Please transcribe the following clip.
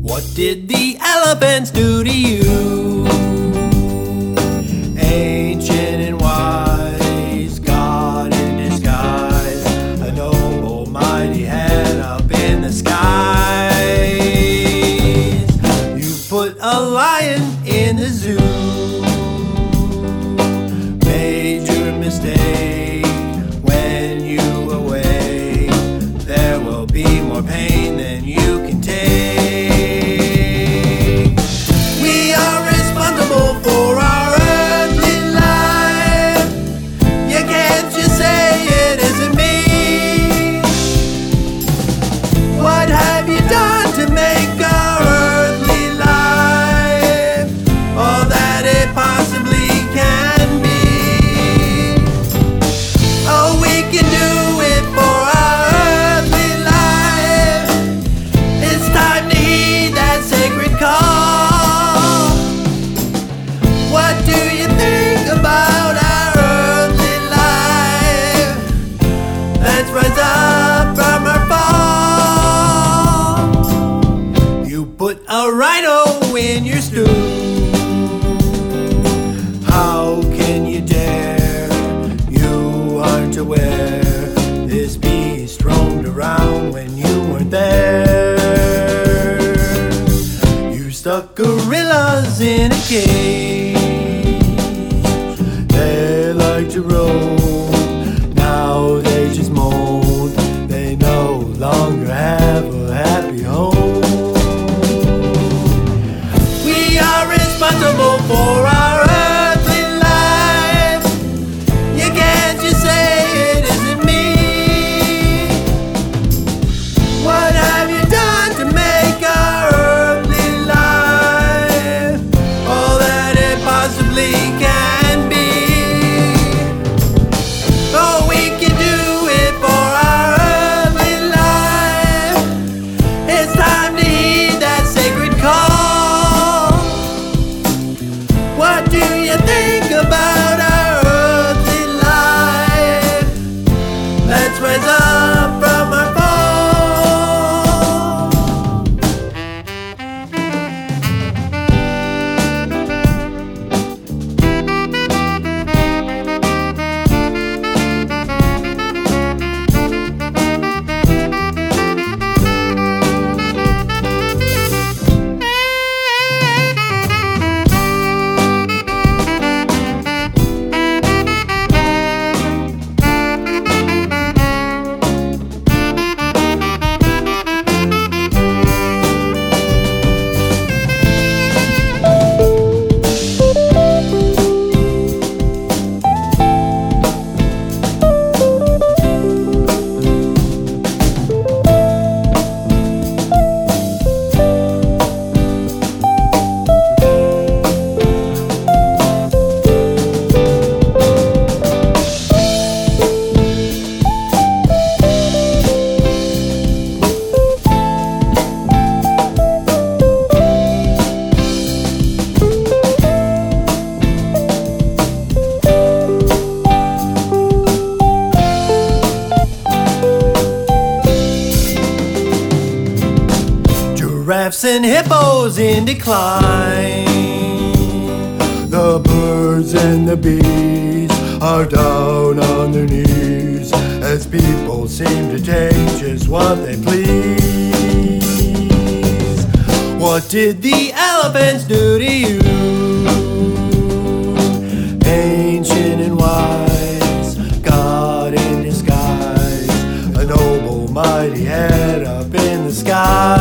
What did the elephants do to you? Ancient and wise, God in disguise, a noble, mighty head up in the skies. You put a lion in the zoo, major mistake. When you awake, there will be more pain than you can take. We are responsible for our earthly life. You can't just say it isn't me. What have you done to make our earthly life all that it possibly can be? Oh, we can do it for our earthly life. It's time to heed that sacred call. What do you think about our earthly life? Let's rise up from our fall. You put a rhino in your stew. How can you dare? You aren't aware this beast roamed around when you weren't there. You stuck gorillas in a cage. They like to roam, now they just moan. They no longer have a happy home. We are responsible for our earthly life. You can't just say it isn't me. What have you done to make our earthly life all that it possibly can be? Oh, we can do it for our earthly life. It's time to heed that sacred call. What do you think about our earthly life? Let's rise up from our fall. Giraffes and hippos in decline. The birds and the bees are down on their knees as people seem to take just what they please. What did the elephants do to you? Ancient and wise, God in disguise, a noble, mighty head up in the sky.